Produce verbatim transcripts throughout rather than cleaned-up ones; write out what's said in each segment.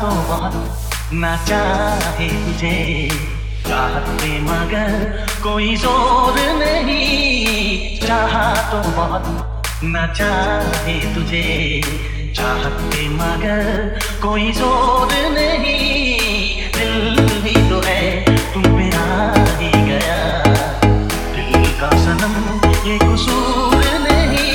तो बहुत ना चाहे तुझे, चाहत पे मगर कोई जोर नहीं। चाहा तो बहुत ना चाहे तुझे, चाहत पे मगर कोई जोर नहीं। दिल भी तो है तुम पे आ ही गया, दिल का सनम ये कसूर नहीं।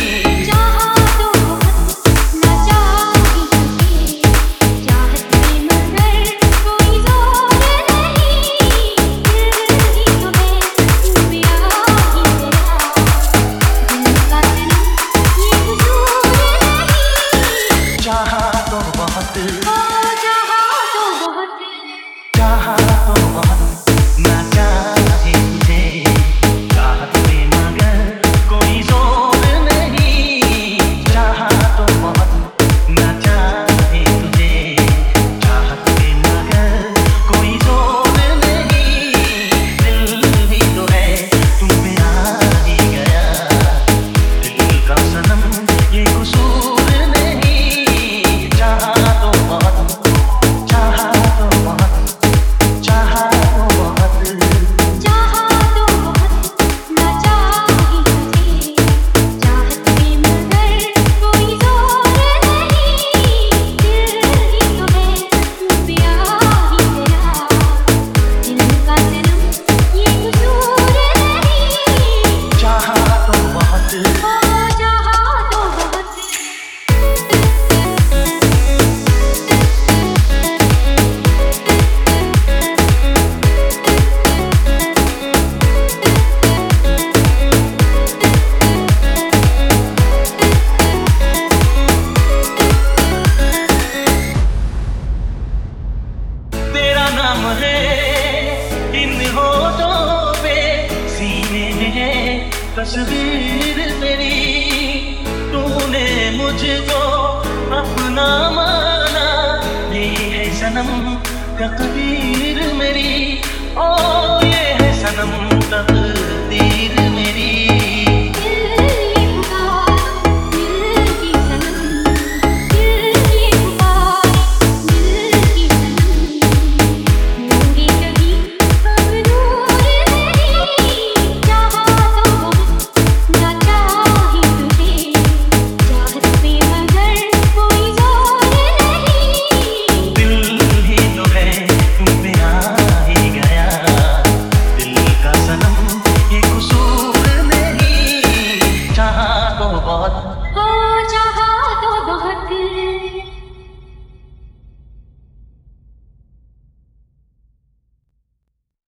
नाम है इन होठों पे, सीने में है तस्वीर तेरी। तूने मुझको अपना माना, ये है सनम तकदीर मेरी। ओ ये है सनम तकदीर